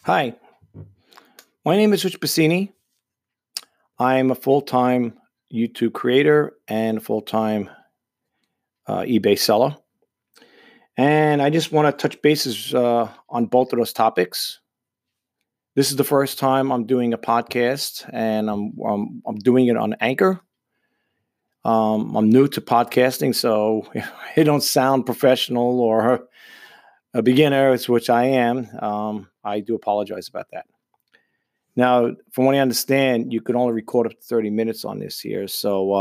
Hi, my name is Rich Bassini. I'm a full-time YouTube creator and a full-time eBay seller. And I just want to touch bases on both of those topics. This is the first time I'm doing a podcast, and I'm doing it on Anchor. I'm new to podcasting, so it don't sound professional or a beginner, which I am. I do apologize about that. Now, from what I understand, you can only record up to 30 minutes on this here. So,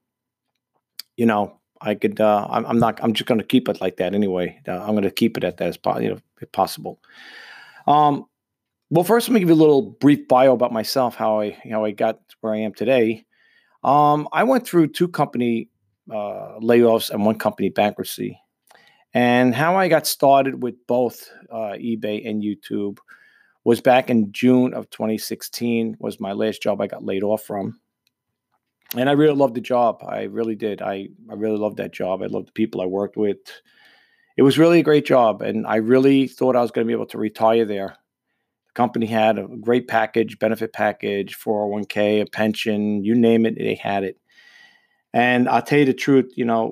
I could, I'm not, I'm just going to keep it like that anyway. I'm going to keep it at that if possible. Um, well, first, let me give you a little brief bio about myself, how I got where I am today. I went through two company layoffs and one company bankruptcy. And how I got started with both eBay and YouTube was back in June of 2016 was my last job I got laid off from. And I really loved the job. I really did. I really loved that job. I loved the people I worked with. It was really a great job. And I really thought I was going to be able to retire there. The company had a great package, benefit package, 401k, a pension, you name it, they had it. And I'll tell you the truth,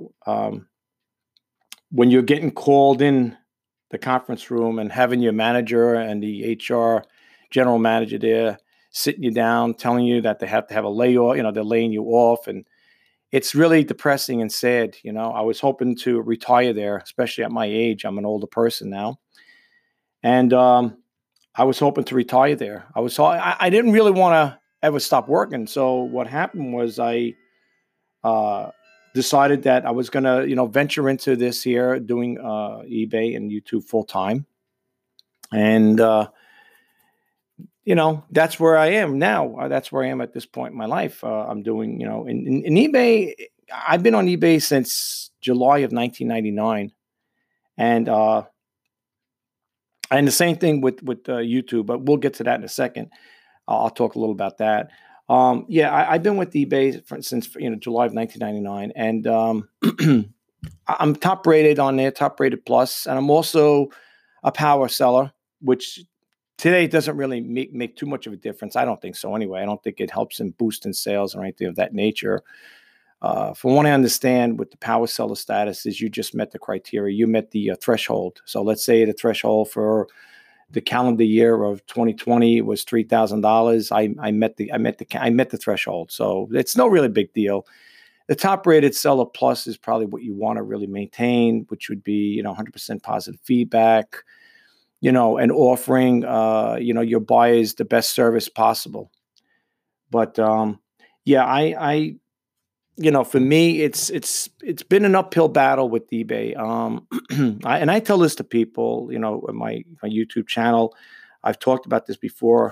when you're getting called in the conference room and having your manager and the HR general manager there sitting you down, telling you that they have to have a layoff, they're laying you off. And it's really depressing and sad. I was hoping to retire there, especially at my age. I'm an older person now. And I was hoping to retire there. I didn't really want to ever stop working. So what happened was I decided that I was going to, venture into this here, doing eBay and YouTube full time. And, that's where I am now. That's where I am at this point in my life. I'm doing, in eBay. I've been on eBay since July of 1999. And the same thing with YouTube, but we'll get to that in a second. I'll talk a little about that. I've been with eBay since July of 1999, and I'm top rated on there, top rated plus, and I'm also a power seller, which today doesn't really make too much of a difference. I don't think so anyway. I don't think it helps in boosting sales or anything of that nature. From what I understand, with the power seller status is you just met the criteria. You met the threshold. So let's say the threshold for the calendar year of 2020 was $3,000. I met the threshold. So it's no really big deal. The top rated seller plus is probably what you want to really maintain, which would be 100% positive feedback, and offering your buyers the best service possible. But I for me, it's been an uphill battle with eBay. I tell this to people, in my YouTube channel. I've talked about this before,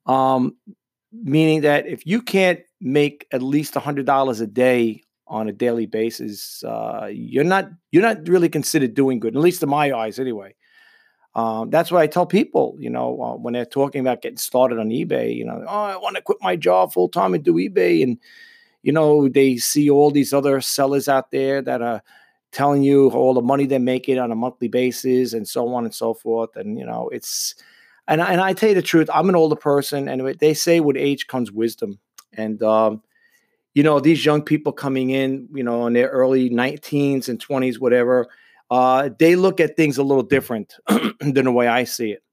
meaning that if you can't make at least $100 a day on a daily basis, you're not really considered doing good, at least in my eyes, anyway. That's why I tell people, when they're talking about getting started on eBay, I want to quit my job full time and do eBay. And they see all these other sellers out there that are telling you all the money they're making on a monthly basis and so on and so forth. And, and I tell you the truth, I'm an older person, and they say with age comes wisdom. And, these young people coming in, in their early 19s and 20s, whatever, they look at things a little different than the way I see it.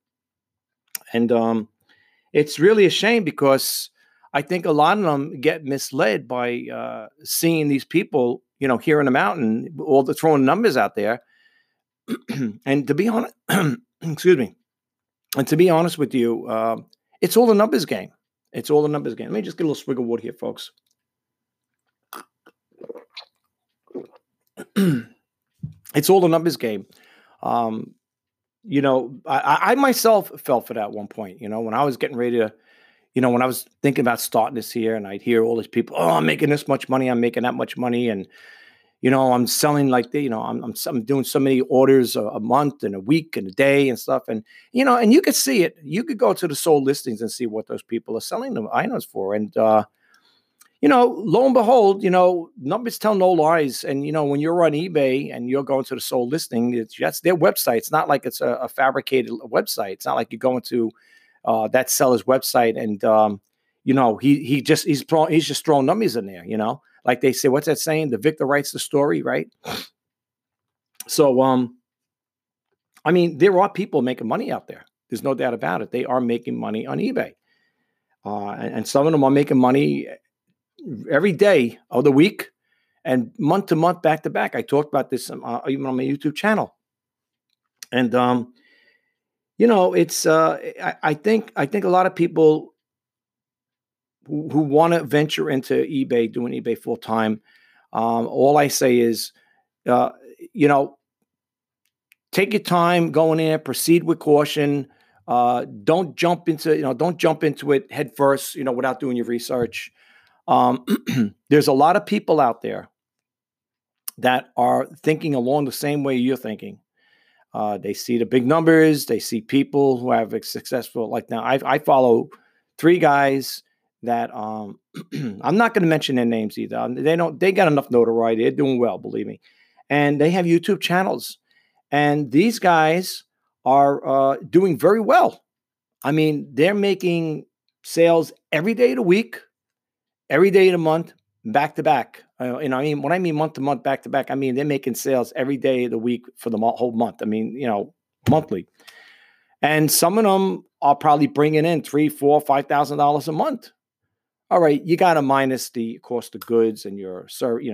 And it's really a shame because I think a lot of them get misled by seeing these people, here in the mountain, all the throwing numbers out there. And to be honest, excuse me. And to be honest with you, it's all a numbers game. It's all a numbers game. Let me just get a little swig of water here, folks. It's all a numbers game. I myself fell for that at one point, when I was getting ready to, when I was thinking about starting this here, and I'd hear all these people, oh, I'm making this much money, I'm making that much money. And, I'm selling like, I'm doing so many orders a month and a week and a day and stuff. And, and you could see it. You could go to the sold listings and see what those people are selling them items for. And, lo and behold, numbers tell no lies. And, when you're on eBay and you're going to the sold listing, that's their website. It's not like it's a fabricated website. It's not like you're going to that seller's website, and he's just throwing numbers in there. Like they say, what's that saying? The victor writes the story, right? So, I mean, there are people making money out there. There's no doubt about it. They are making money on eBay, and some of them are making money every day of the week and month to month, back to back. I talked about this even on my YouTube channel, and it's I think a lot of people who want to venture into eBay, doing eBay full time. All I say is, take your time going in, proceed with caution. Don't jump into it head first, without doing your research. There's a lot of people out there that are thinking along the same way you're thinking. They see the big numbers. They see people who have a successful, like now I follow 3 guys that I'm not going to mention their names either. They got enough notoriety. They're doing well, believe me. And they have YouTube channels. And these guys are doing very well. I mean, they're making sales every day of the week, every day of the month, back to back. When I mean month to month, back to back, I mean they're making sales every day of the week for the whole month. I mean, monthly. And some of them are probably bringing in $3,000, $4,000, $5,000 a month. All right, you got to minus the cost of goods and your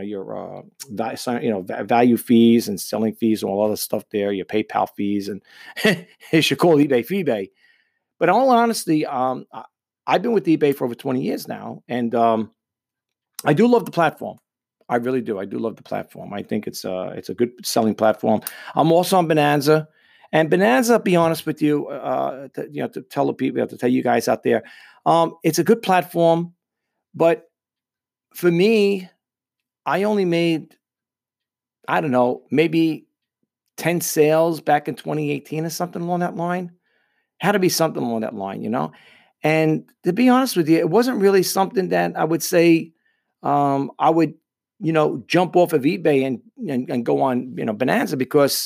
value fees and selling fees and all other stuff there, your PayPal fees, and you should call eBay Feebay. But in all honesty, I've been with eBay for over 20 years now, and I do love the platform. I really do. I do love the platform. I think it's a good selling platform. I'm also on Bonanza, and Bonanza, be honest with you, to tell the people, to tell you guys out there, it's a good platform. But for me, I only made, I don't know, maybe 10 sales back in 2018 or something along that line. Had to be something along that line, And to be honest with you, it wasn't really something that I would say I would, jump off of eBay and go on, Bonanza, because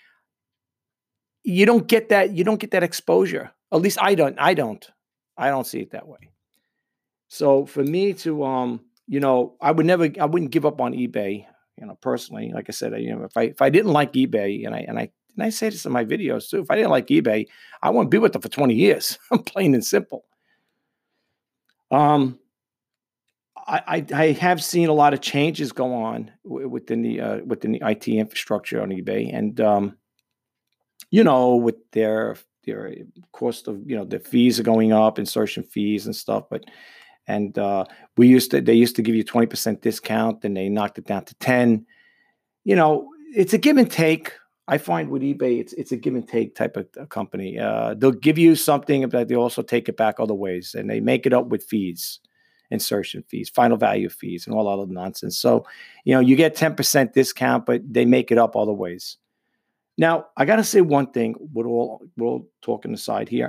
you don't get that exposure. At least I don't see it that way. So for me to, I wouldn't give up on eBay, personally. Like I said, if I didn't like eBay, and I say this in my videos too, if I didn't like eBay, I wouldn't be with them for 20 years. I'm plain and simple. I have seen a lot of changes go on within the IT infrastructure on eBay, and with their cost of the fees are going up, insertion fees and stuff, but. And they used to give you 20% discount, then they knocked it down to 10. It's a give and take. I find with eBay, it's a give and take type of company. They'll give you something, but they also take it back other ways, and they make it up with fees, insertion fees, final value fees, and all other nonsense. So, you get 10% discount, but they make it up other ways. Now, I got to say one thing. We're all talking aside here.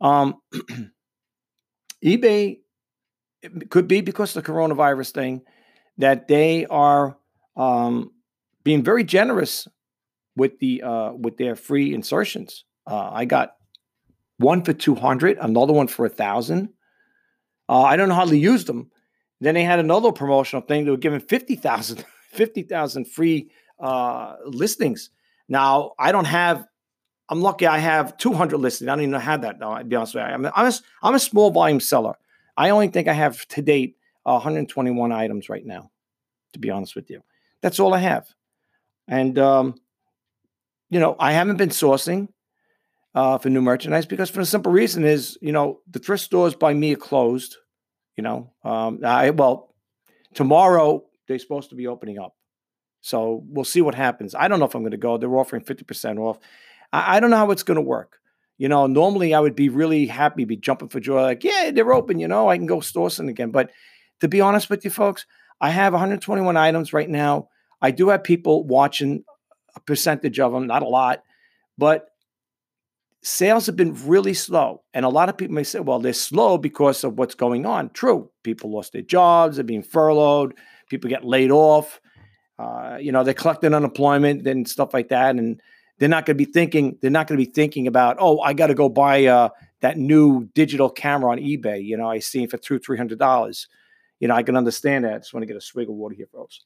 eBay. It could be because of the coronavirus thing that they are being very generous with their free insertions. I got one for 200, another one for 1,000. I don't know how they used them. Then they had another promotional thing. They were giving 50,000 free listings. Now I'm lucky. I have 200 listings. I don't even know how that. I'll be honest with you. I'm a small volume seller. I only think I have to date 121 items right now, to be honest with you. That's all I have. And, I haven't been sourcing for new merchandise because for the simple reason is, the thrift stores by me are closed. Tomorrow they're supposed to be opening up. So we'll see what happens. I don't know if I'm going to go. They're offering 50% off. I don't know how it's going to work. Normally I would be really happy, be jumping for joy, like, yeah, they're open, I can go sourcing again. But to be honest with you folks, I have 121 items right now. I do have people watching, a percentage of them, not a lot, but sales have been really slow. And a lot of people may say, well, they're slow because of what's going on. True. People lost their jobs. They're being furloughed. People get laid off. They're collecting unemployment and stuff like that. And they're not going to be thinking about, oh, I got to go buy that new digital camera on eBay. I see it for $200-$300. I can understand that. I just want to get a swig of water here, folks.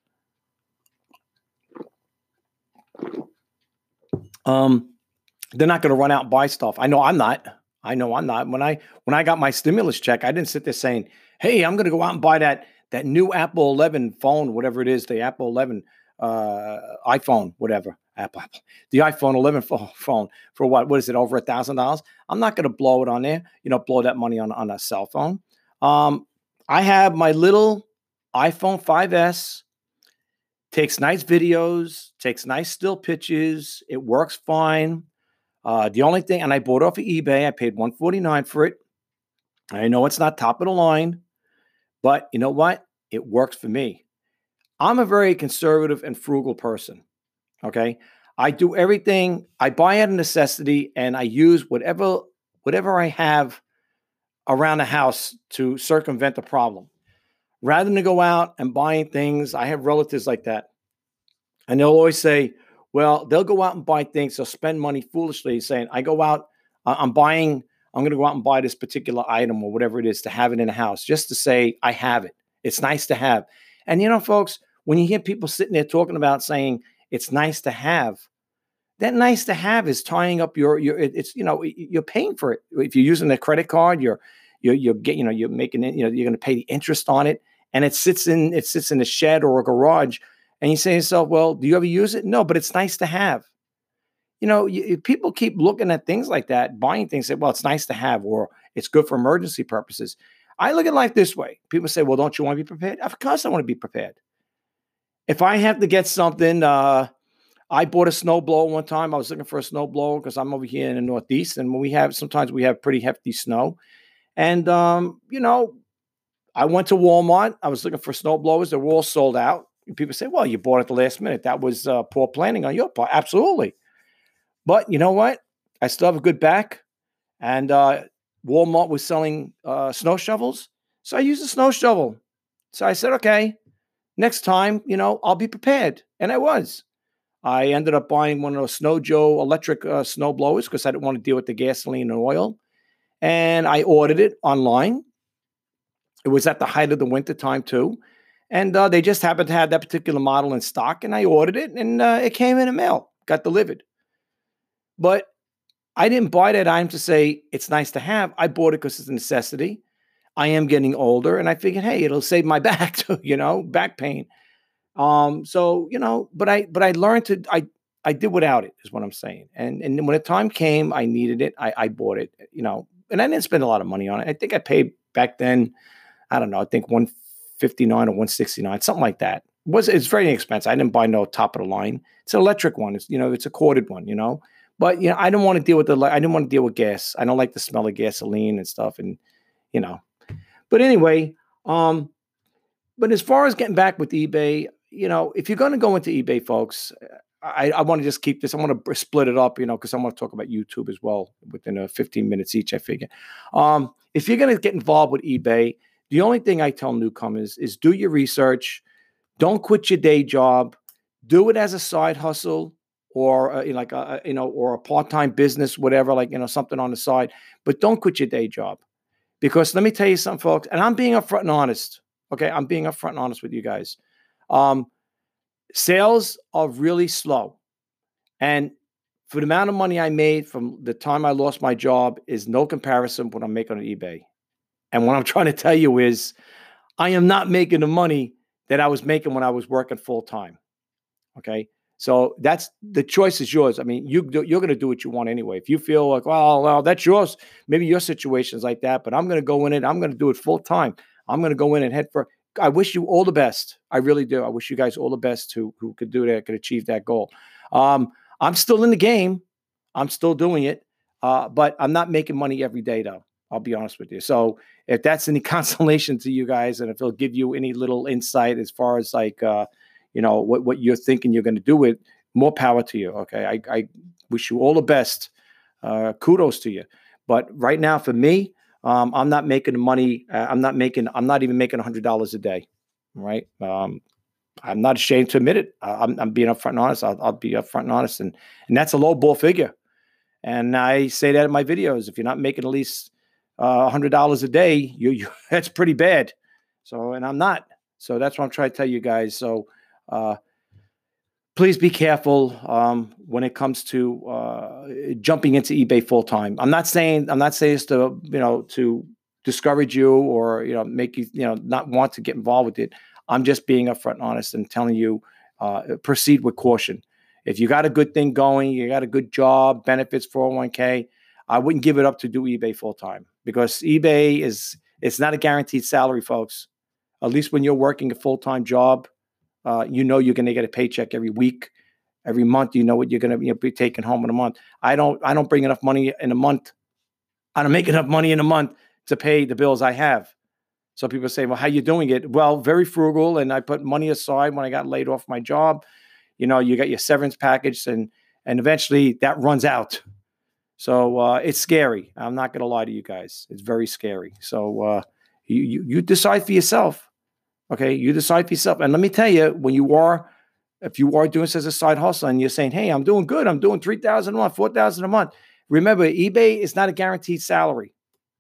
They're not going to run out and buy stuff. I know I'm not. When I got my stimulus check, I didn't sit there saying, "Hey, I'm going to go out and buy that new Apple 11 phone, whatever it is, the Apple 11 iPhone, whatever, the iPhone 11 phone for what? What is it? Over $1,000? I'm not going to blow it on there. Blow that money on a cell phone. I have my little iPhone 5S. Takes nice videos, takes nice still pictures. It works fine. The only thing, and I bought it off of eBay. I paid $149 for it. I know it's not top of the line, but you know what? It works for me. I'm a very conservative and frugal person. Okay, I do everything. I buy out of necessity, and I use whatever I have around the house to circumvent the problem. Rather than go out and buying things, I have relatives like that. And they'll always say, well, they'll go out and buy things. They'll spend money foolishly saying, I'm going to go out and buy this particular item or whatever it is to have it in the house, just to say, I have it. It's nice to have. And folks, when you hear people sitting there talking about saying it's nice to have, that nice to have is tying up you're paying for it. If you're using a credit card, you're making it, you're going to pay the interest on it. And it sits in a shed or a garage, and you say to yourself, "Well, do you ever use it?" No, but it's nice to have. People keep looking at things like that, buying things. Say, "Well, it's nice to have," or "It's good for emergency purposes." I look at life this way. People say, "Well, don't you want to be prepared?" Of course, I want to be prepared. If I have to get something, I bought a snowblower one time. I was looking for a snowblower because I'm over here in the Northeast, and sometimes we have pretty hefty snow, and I went to Walmart. I was looking for snow blowers. They were all sold out. And people say, well, you bought it at the last minute. That was poor planning on your part. Absolutely. But you know what? I still have a good back. And Walmart was selling snow shovels. So I used a snow shovel. So I said, okay, next time, I'll be prepared. And I was. I ended up buying one of those Snow Joe electric snow blowers because I didn't want to deal with the gasoline and oil. And I ordered it online. It was at the height of the winter time too. And they just happened to have that particular model in stock. And I ordered it, and it came in the mail, got delivered. But I didn't buy that item to say it's nice to have. I bought it because it's a necessity. I am getting older, and I figured, hey, it'll save my back too, back pain. But I learned to, I did without it, is what I'm saying. And when the time came, I needed it. I bought it, and I didn't spend a lot of money on it. I think I paid back then, I don't know, I think $159 or $169, something like that. It's very inexpensive. I didn't buy no top of the line. It's an electric one. It's, it's a corded one, But I didn't want to deal with I didn't want to deal with gas. I don't like the smell of gasoline and stuff, and But anyway, but as far as getting back with eBay, if you're going to go into eBay, folks, I want to just keep this. I want to split it up, because I want to talk about YouTube as well within 15 minutes each, I figure. If you're going to get involved with eBay, the only thing I tell newcomers is do your research. Don't quit your day job. Do it as a side hustle or or a part-time business, whatever, something on the side. But don't quit your day job, because let me tell you something, folks. And I'm being upfront and honest. Okay, I'm being upfront and honest with you guys. Sales are really slow, and for the amount of money I made from the time I lost my job is no comparison with what I'm making on eBay. And what I'm trying to tell you is I am not making the money that I was making when I was working full time. Okay. So the choice is yours. I mean, you're going to do what you want anyway. If you feel like, well, that's yours. Maybe your situation is like that, but I'm going to go in it. I'm going to do it full time. I'm going to go in and head for. I wish you all the best. I really do. I wish you guys all the best who could do that, could achieve that goal. I'm still in the game. I'm still doing it, but I'm not making money every day, though. I'll be honest with you. So if that's any consolation to you guys, and if it'll give you any little insight as far as what you're thinking you're going to do with, more power to you. Okay. I wish you all the best. Kudos to you. But right now for me, I'm not making the money. I'm not even making $100 a day. Right. I'm not ashamed to admit it. I'm being upfront and honest. I'll be upfront and honest. And that's a low ball figure. And I say that in my videos. If you're not making at least $100 a day, that's pretty bad. So, and I'm not. So that's what I'm trying to tell you guys. So uh, please be careful when it comes to jumping into eBay full time. I'm not saying this to to discourage you or make you not want to get involved with it. I'm just being upfront and honest and telling you proceed with caution. If you got a good thing going, you got a good job, benefits, 401k, I wouldn't give it up to do eBay full time, because eBay it's not a guaranteed salary, folks. At least when you're working a full time job, you're going to get a paycheck every week, every month. You know what you're going to be taking home in a month. I don't bring enough money in a month. I don't make enough money in a month to pay the bills I have. So people say, well, how you doing it? Well, very frugal. And I put money aside when I got laid off my job. You got your severance package and eventually that runs out. So it's scary. I'm not going to lie to you guys. It's very scary. So you decide for yourself. Okay, you decide for yourself. And let me tell you, if you are doing this as a side hustle and you're saying, hey, I'm doing good, I'm doing $3,000 a month, $4,000 a month. Remember, eBay is not a guaranteed salary.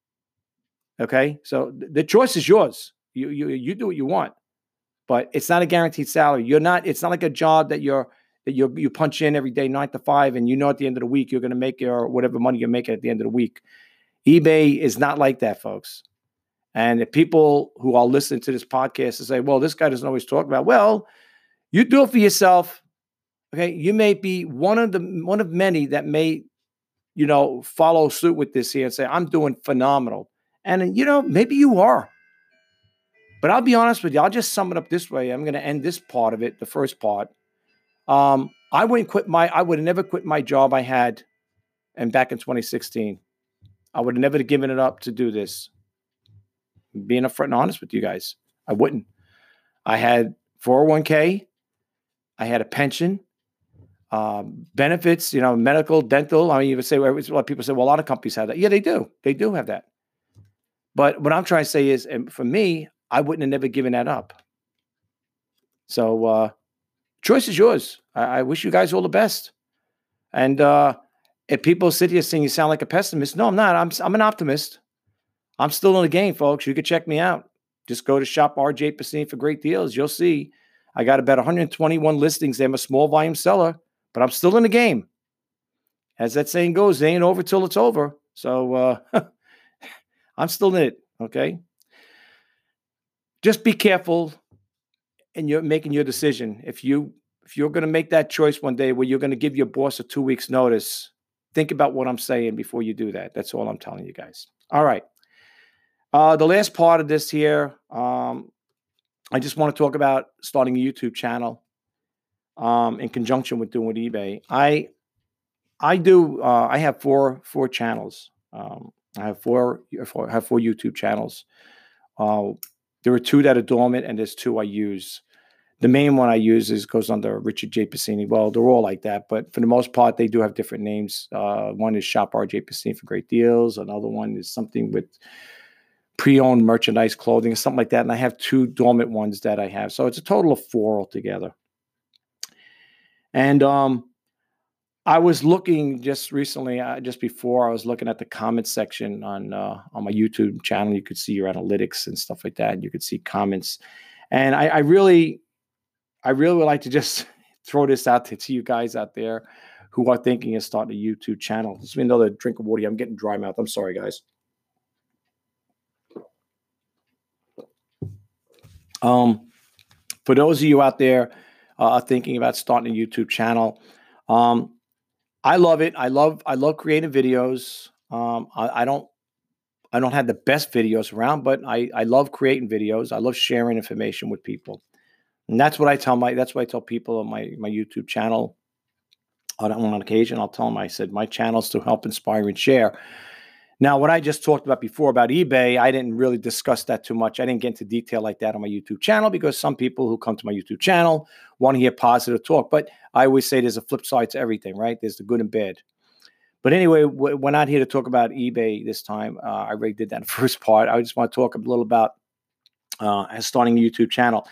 Okay, so the choice is yours. You do what you want, but it's not a guaranteed salary. It's not like a job that you punch in every day 9 to 5, and at the end of the week you're going to make your whatever money you're making at the end of the week. eBay is not like that, folks. And if people who are listening to this podcast and say, well, this guy doesn't always talk about, well, you do it for yourself. Okay. You may be one of many that may, follow suit with this here and say, I'm doing phenomenal. And, maybe you are. But I'll be honest with you. I'll just sum it up this way. I'm going to end this part of it, the first part. I would have never quit my job I had back in 2016. I would have never given it up to do this. Being upfront and honest with you guys, I wouldn't. I had 401k, I had a pension, benefits, medical, dental. I mean, you would say, a lot of people say, well, a lot of companies have that. Yeah, they do. They do have that. But what I'm trying to say is, and for me, I wouldn't have never given that up. So, choice is yours. I wish you guys all the best. And if people sit here saying you sound like a pessimist, no, I'm not. I'm an optimist. I'm still in the game, folks. You can check me out. Just go to Shop RJ Pacini for great deals. You'll see I got about 121 listings. I'm a small volume seller, but I'm still in the game. As that saying goes, it ain't over till it's over. So I'm still in it, okay? Just be careful and you're making your decision. If you're going to make that choice one day where you're going to give your boss a 2 weeks notice, think about what I'm saying before you do that. That's all I'm telling you guys. All right. The last part of this here, I just want to talk about starting a YouTube channel in conjunction with doing with eBay. I have four channels. I have four YouTube channels. There are 2 that are dormant, and there's 2 I use. The main one I use goes under Richard J. Pacini. Well, they're all like that, but for the most part, they do have different names. One is Shop RJ Pacini for great deals. Another one is something with pre-owned merchandise, clothing, something like that. And I have 2 dormant ones that I have. So it's a total of 4 altogether. And I was looking just recently, just before, I was looking at the comments section on my YouTube channel. You could see your analytics and stuff like that. You could see comments. And I really would like to just throw this out to you guys out there who are thinking of starting a YouTube channel. Just another drink of water. I'm getting dry mouth. I'm sorry, guys. For those of you out there thinking about starting a YouTube channel, I love it. I love creating videos. I don't have the best videos around, but I love creating videos. I love sharing information with people, and that's what I tell people on my YouTube channel. On occasion, I'll tell them, I said, my channel is to help inspire and share. Now, what I just talked about before about eBay, I didn't really discuss that too much. I didn't get into detail like that on my YouTube channel because some people who come to my YouTube channel want to hear positive talk. But I always say there's a flip side to everything, right? There's the good and bad. But anyway, we're not here to talk about eBay this time. I already did that in the first part. I just want to talk a little about starting a YouTube channel.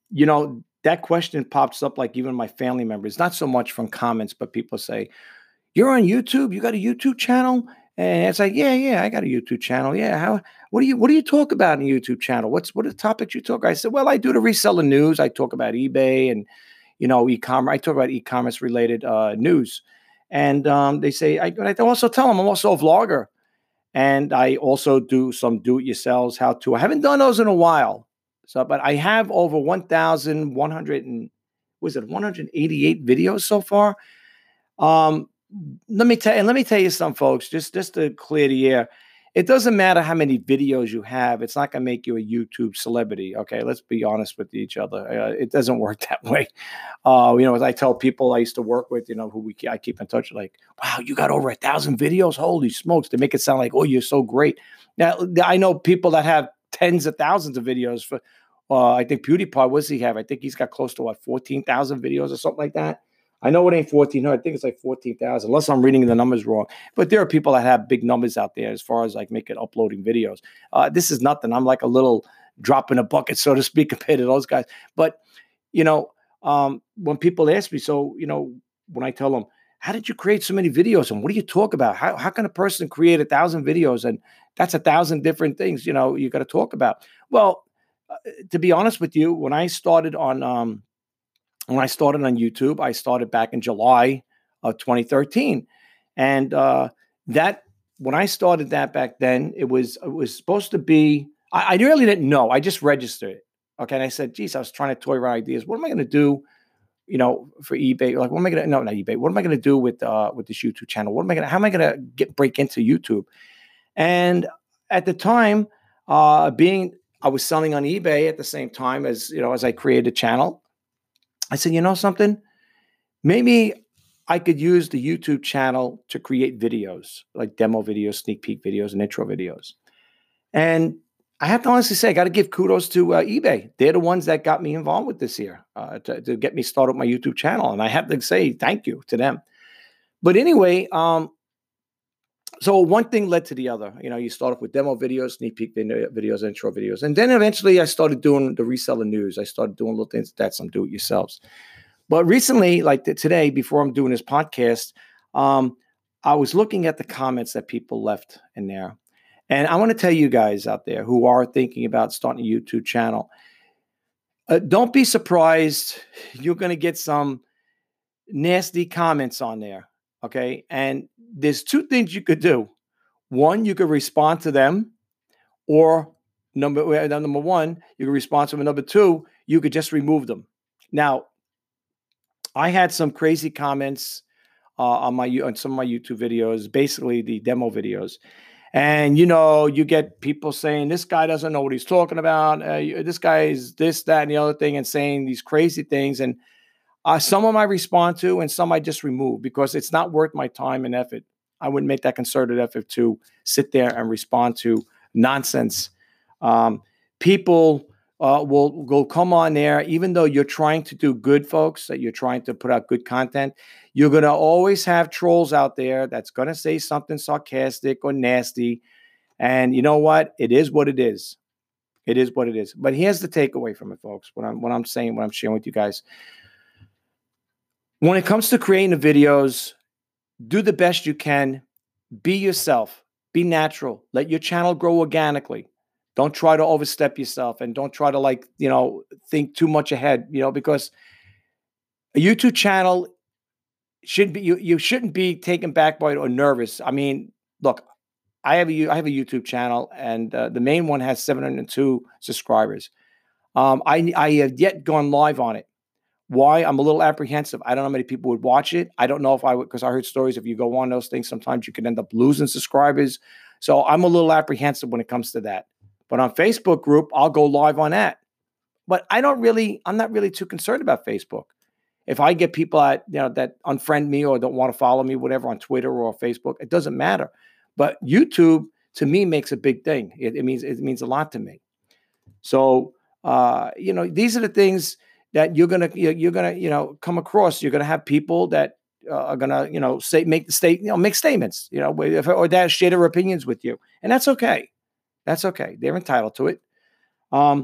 That question pops up like even my family members, not so much from comments, but people say, You're on YouTube? You got a YouTube channel?" And it's like, "Yeah, I got a YouTube channel. Yeah, what do you talk about in a YouTube channel? What are the topics you talk?" I said, "Well, I do the reseller news. I talk about eBay and e-commerce. I talk about e-commerce related news." And they say, I also tell them I'm also a vlogger, and I also do some do-it-yourselves how to. I haven't done those in a while, so but I have over 1,100 and was it 188 videos so far. Um, let me tell you something, folks. Just to clear the air, it doesn't matter how many videos you have. It's not going to make you a YouTube celebrity. Okay, let's be honest with each other. It doesn't work that way. As I tell people I used to work with, I keep in touch, like, wow, you got over 1,000 videos. Holy smokes! They make it sound like, oh, you're so great. Now I know people that have tens of thousands of videos. For I think PewDiePie, what does he have? I think he's got close to 14,000 videos or something like that. I know it ain't 1,400. I think it's like 14,000, unless I'm reading the numbers wrong. But there are people that have big numbers out there as far as like uploading videos. This is nothing. I'm like a little drop in a bucket, so to speak, compared to those guys. But when people ask me, when I tell them, how did you create so many videos and what do you talk about? How can a person create 1,000 videos? And that's 1,000 different things, you got to talk about. Well, to be honest with you, when I started on YouTube, I started back in July of 2013. And that when I started that back then, it was supposed to be, I really didn't know. I just registered it. Okay. And I said, geez, I was trying to toy around ideas. What am I going to do, for eBay? Like, what am I going to, no, not eBay. What am I going to do with this YouTube channel? How am I going to break into YouTube? And at the time, I was selling on eBay at the same time as I created a channel. I said, you know something? Maybe I could use the YouTube channel to create videos, like demo videos, sneak peek videos, and intro videos. And I have to honestly say, I got to give kudos to eBay. They're the ones that got me involved with this here to get me started with my YouTube channel. And I have to say thank you to them. But anyway, so one thing led to the other. You start off with demo videos, sneak peek videos, intro videos. And then eventually I started doing the reseller news. I started doing little things that some do-it-yourselves. But recently, like today, before I'm doing this podcast, I was looking at the comments that people left in there. And I want to tell you guys out there who are thinking about starting a YouTube channel, don't be surprised. You're going to get some nasty comments on there. Okay. And there's two things you could do. One, you could respond to them, or number one, you could respond to them. Number two, you could just remove them. Now, I had some crazy comments on some of my YouTube videos, basically the demo videos. And, you get people saying, this guy doesn't know what he's talking about. This guy is this, that, and the other thing, and saying these crazy things. And some of them I respond to, and some I just remove because it's not worth my time and effort. I wouldn't make that concerted effort to sit there and respond to nonsense. People will come on there, even though you're trying to do good, folks, that you're trying to put out good content. You're going to always have trolls out there that's going to say something sarcastic or nasty. And you know what? It is what it is. It is what it is. But here's the takeaway from it, folks. What I'm saying, what I'm sharing with you guys. When it comes to creating the videos, do the best you can. Be yourself. Be natural. Let your channel grow organically. Don't try to overstep yourself, and don't try to think too much ahead, because a YouTube channel shouldn't be, you shouldn't be taken back by it or nervous. I mean, look, I have a YouTube channel, and the main one has 702 subscribers. I have yet gone live on it. Why? I'm a little apprehensive. I don't know how many people would watch it. I don't know if I would, because I heard stories if you go on those things, sometimes you can end up losing subscribers. So I'm a little apprehensive when it comes to that. But on Facebook group, I'll go live on that. But I'm not really too concerned about Facebook. If I get people that unfriend me or don't want to follow me, whatever, on Twitter or Facebook, it doesn't matter. But YouTube, to me, makes a big thing. It means a lot to me. So these are the things that you're gonna come across. You're gonna have people that are gonna make statements, or that share their opinions with you, and that's okay. That's okay. They're entitled to it.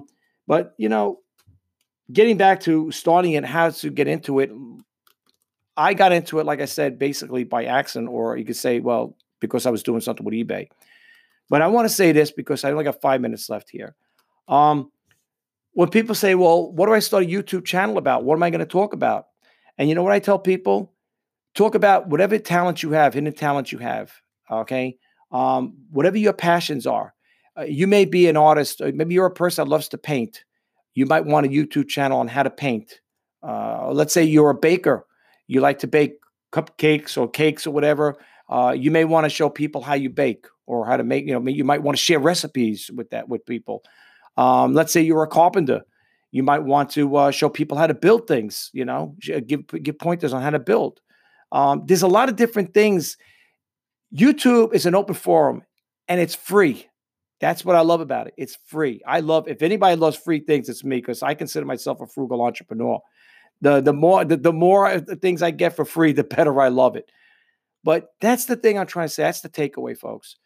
But getting back to starting it, how to get into it. I got into it, like I said, basically by accident, or you could say, well, because I was doing something with eBay. But I want to say this because I only got 5 minutes left here. Um, when people say, well, what do I start a YouTube channel about? What am I going to talk about? And you know what I tell people? Talk about whatever talent you have, hidden talent you have. Okay. Whatever your passions are. You may be an artist. Maybe you're a person that loves to paint. You might want a YouTube channel on how to paint. Let's say you're a baker. You like to bake cupcakes or cakes or whatever. You may want to show people how you bake or how to make, you might want to share recipes with people. Let's say you're a carpenter. You might want to show people how to build things, give pointers on how to build. There's a lot of different things. YouTube is an open forum and it's free. That's what I love about it. It's free. If anybody loves free things, it's me, because I consider myself a frugal entrepreneur. The more things I get for free, the better I love it. But that's the thing I'm trying to say. That's the takeaway, folks.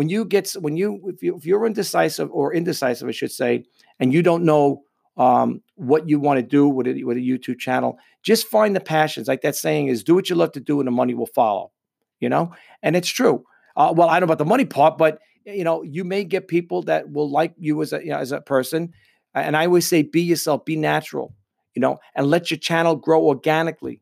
If you're indecisive, I should say, and you don't know what you want to do with a YouTube channel, just find the passions. Like that saying is, do what you love to do and the money will follow, and it's true. Well, I don't know about the money part, but you may get people that will like you as a person. And I always say, be yourself, be natural, and let your channel grow organically.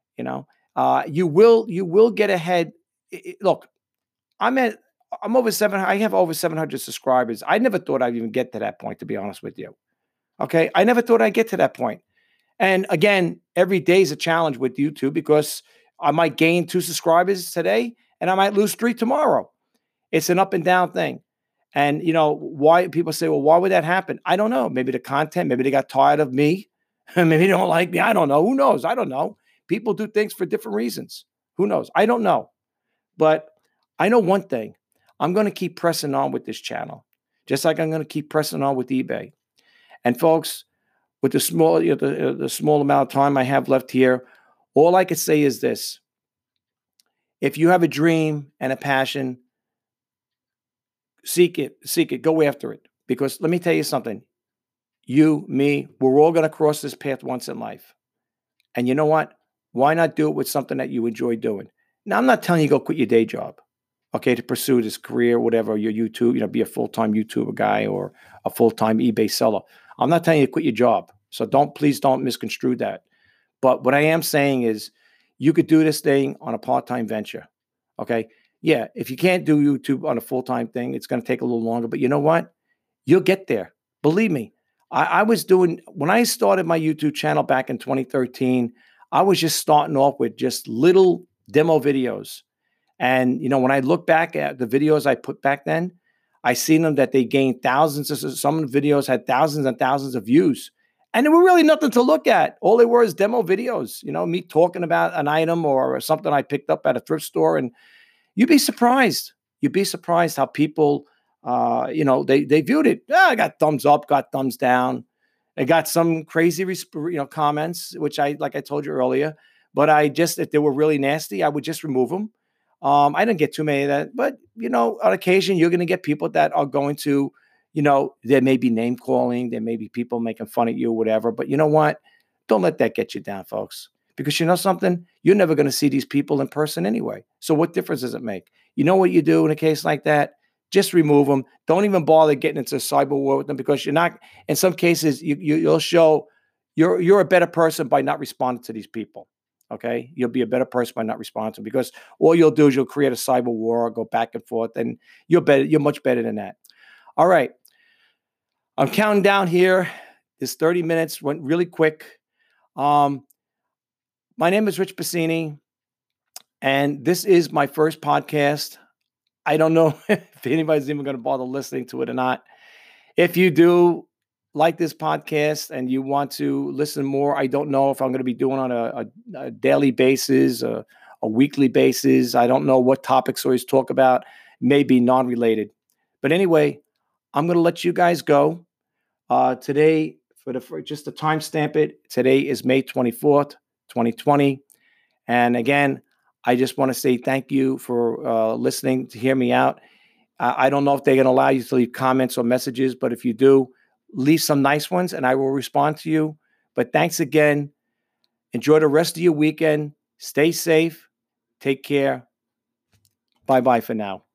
You will get ahead. Look, I'm over 700. I have over 700 subscribers. I never thought I'd even get to that point, to be honest with you. Okay. I never thought I'd get to that point. And again, every day is a challenge with YouTube, because I might gain 2 subscribers today and I might lose 3 tomorrow. It's an up and down thing. And why people say, well, why would that happen? I don't know. Maybe the content, maybe they got tired of me. Maybe they don't like me. I don't know. Who knows? I don't know. People do things for different reasons. Who knows? I don't know. But I know one thing. I'm going to keep pressing on with this channel, just like I'm going to keep pressing on with eBay. And folks, with the small amount of time I have left here, all I can say is this. If you have a dream and a passion, seek it, go after it. Because let me tell you something. You, me, we're all going to cross this path once in life. And you know what? Why not do it with something that you enjoy doing? Now, I'm not telling you go quit your day job, okay, to pursue this career, whatever, your YouTube, be a full-time YouTuber guy or a full-time eBay seller. I'm not telling you to quit your job. So please don't misconstrue that. But what I am saying is you could do this thing on a part-time venture, okay? Yeah, if you can't do YouTube on a full-time thing, it's going to take a little longer. But you know what? You'll get there. Believe me. When I started my YouTube channel back in 2013, I was just starting off with just little demo videos. And, when I look back at the videos I put back then, I seen them that they gained thousands. Some videos had thousands and thousands of views. And they were really nothing to look at. All they were is demo videos, me talking about an item or something I picked up at a thrift store. And you'd be surprised. You'd be surprised how people, they viewed it. I got thumbs up, got thumbs down. I got some crazy, comments, which like I told you earlier. But if they were really nasty, I would just remove them. I didn't get too many of that. But, on occasion, you're going to get people that are going to, there may be name calling. There may be people making fun of you, whatever. But you know what? Don't let that get you down, folks. Because you know something? You're never going to see these people in person anyway. So what difference does it make? You know what you do in a case like that? Just remove them. Don't even bother getting into a cyber war with them, because you're not, in some cases, you'll show you're a better person by not responding to these people. Okay. You'll be a better person by not responding to them, because all you'll do is you'll create a cyber war, go back and forth, and you're much better than that. All right. I'm counting down here. This 30 minutes went really quick. My name is Rich Bassini, and this is my first podcast. I don't know if anybody's even going to bother listening to it or not. If you do like this podcast and you want to listen more, I don't know if I'm going to be doing on a daily basis, a weekly basis. I don't know what topics always talk about. Maybe non-related. But anyway, I'm going to let you guys go. Today, just to timestamp it, today is May 24th, 2020. And again, I just want to say thank you for listening to hear me out. I don't know if they're going to allow you to leave comments or messages, but if you do, leave some nice ones and I will respond to you. But thanks again. Enjoy the rest of your weekend. Stay safe. Take care. Bye-bye for now.